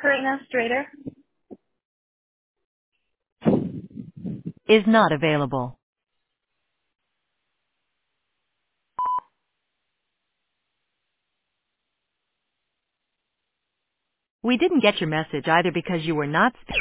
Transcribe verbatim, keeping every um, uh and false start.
Karina Strader. Is not available. We didn't get your message either because you were not